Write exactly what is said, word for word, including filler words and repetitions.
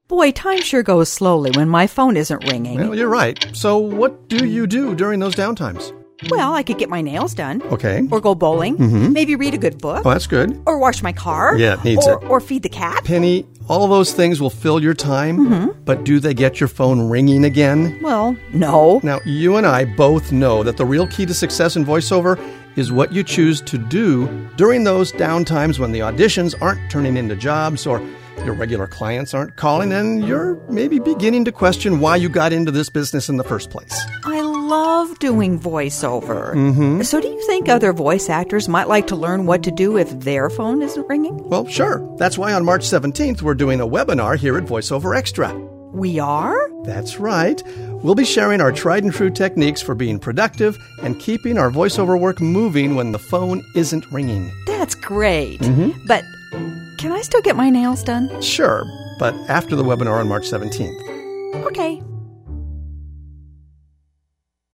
Boy, time sure goes slowly when my phone isn't ringing. Well, you're right. So what do you do during those downtimes? Well, I could get my nails done. Okay. Or go bowling. Mm-hmm. Maybe read a good book. Oh, that's good. Or wash my car. Yeah, it needs or, it. Or feed the cat. Penny, all those things will fill your time, Mm-hmm. but do they get your phone ringing again? Well, no. Now, you and I both know that the real key to success in voiceover is what you choose to do during those downtimes when the auditions aren't turning into jobs or your regular clients aren't calling and you're maybe beginning to question why you got into this business in the first place. I love doing voiceover. Mm-hmm. So do you think other voice actors might like to learn what to do if their phone isn't ringing? Well, sure. That's why on March seventeenth, we're doing a webinar here at VoiceOver Extra. We are? That's right. We'll be sharing our tried and true techniques for being productive and keeping our voiceover work moving when the phone isn't ringing. That's great. Mm-hmm. But can I still get my nails done? Sure, but after the webinar on March seventeenth. Okay.